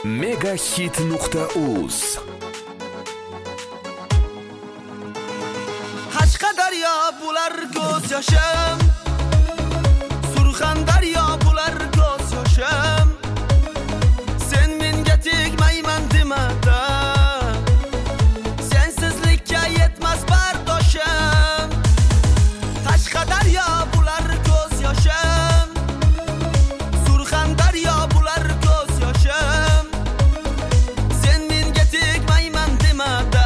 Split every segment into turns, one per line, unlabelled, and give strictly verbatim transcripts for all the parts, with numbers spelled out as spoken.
Megahit nuqta uz.
Qashqadaryo bular ko'z yoshim, Surxondaryo bular ko'z yoshim. Sen menga tegmayman demada, sensizlikka yetmas bardoshim. Qashqadaryo bular ko'z yoshim, Surxondaryo bular ko'z yoshim. Sen menga tegmayman demada,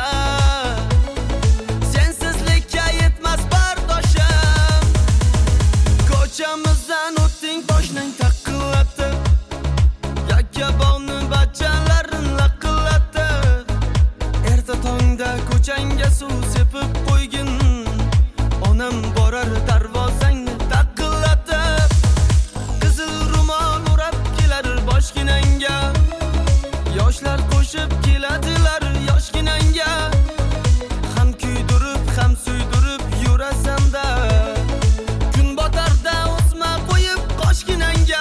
sensizlikka yetmas bardoshim. Ko'chamizdan o'tding boshning taqillatib, Yakkabog'ni bachalarin laqillatib. Erta tongda ko'changga suv sepib qo'ygin, onam borar darvozangni taqillatib. Qizil rumol o'rab kelar boshginangga, yoshlar qo'shib keladilar yoshginangga. Ham kuydirib, ham suydirib yurasan-da, kun botarda o'sma qo'yib qoshginangga.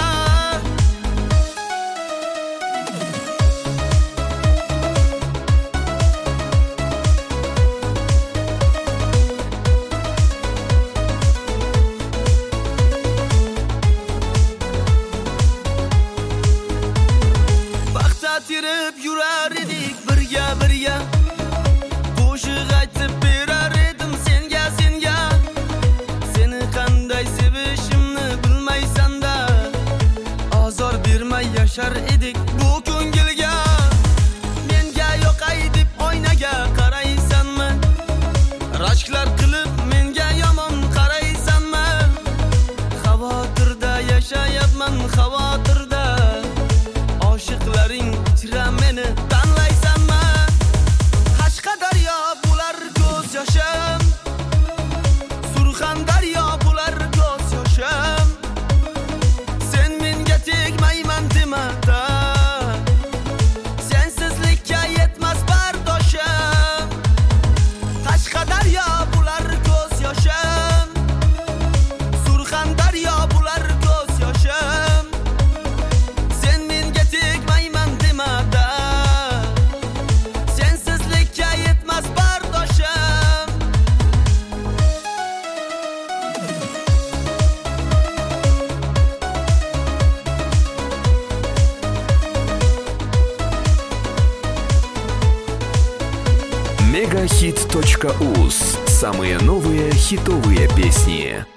Paxta terib yurar edik birga birga, qo'shiq aytib berar edim senga senga. Seni qanday sevishimni bilmaysan-da, azor bermay yashar edik bu ko'ngilga. Menga yoqay deb oynaga qaraysanmi? Rashklar qilib menga yomon qaraysanmi? Xavotirda yashayapman, xavotirda. Oshiqlaring ichra meni tanlaysanmi? Qashqadaryo bular ko'z yoshim, Surxondaryo bular ko'z yoshim. Sen menga tegmayman demada, sensizlikka yetmas bardoshim. Qashqadaryo bular ko'z yoshim, Surxondaryo bular ko'z yoshim. Sen menga tegmayman demada, sensizlikka yetmas bardoshim.
Megahit точка уз. Самые новые хитовые песни.